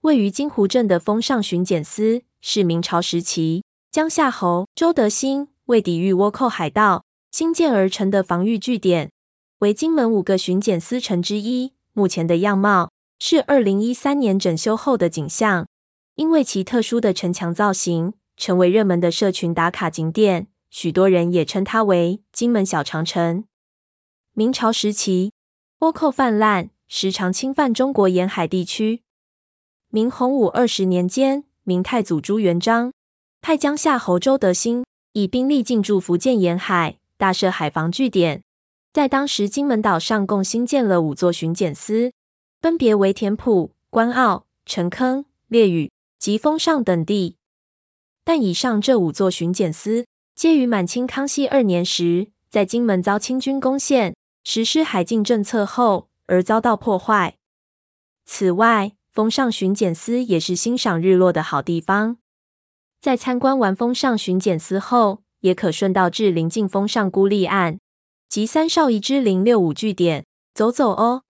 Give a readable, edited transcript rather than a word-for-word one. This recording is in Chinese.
位于金湖镇的丰上巡检司是明朝时期江夏侯周德兴为抵御倭寇海盗兴建而成的防御据点，为金门5个巡检司城之一。目前的样貌是2013年整修后的景象，因为其特殊的城墙造型，成为热门的社群打卡景点，许多人也称它为金门小长城。明朝时期，倭寇泛滥，时常侵犯中国沿海地区。明洪武20年间，明太祖朱元璋派江夏侯周德兴以兵力进驻福建沿海，大设海防据点。在当时金门岛上共兴建了5座巡检司，分别为田埔、关澳、陈坑、烈屿及丰上等地。但以上这5座巡检司，皆于满清康熙2年时，在金门遭清军攻陷，实施海禁政策后而遭到破坏。此外，丰上巡检司也是欣赏日落的好地方。在参观完丰上巡检司后，也可顺道至邻近丰上孤立岸及3少遗之065据点走走哦。